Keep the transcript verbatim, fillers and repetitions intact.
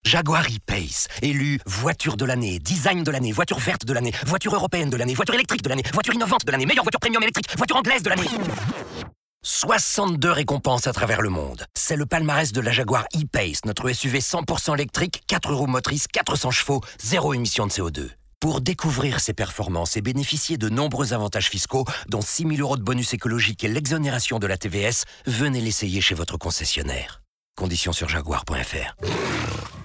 Jaguar E-Pace, élu voiture de l'année, design de l'année, voiture verte de l'année, voiture européenne de l'année, voiture électrique de l'année, voiture innovante de l'année, meilleure voiture premium électrique, voiture anglaise de l'année. soixante-deux récompenses à travers le monde. C'est le palmarès de la Jaguar E-Pace, notre S U V cent pour cent électrique, quatre roues motrices, quatre cents chevaux, zéro émission de C O deux. Pour découvrir ses performances et bénéficier de nombreux avantages fiscaux, dont six mille euros de bonus écologique et l'exonération de la T V S, venez l'essayer chez votre concessionnaire. Conditions sur jaguar point f r.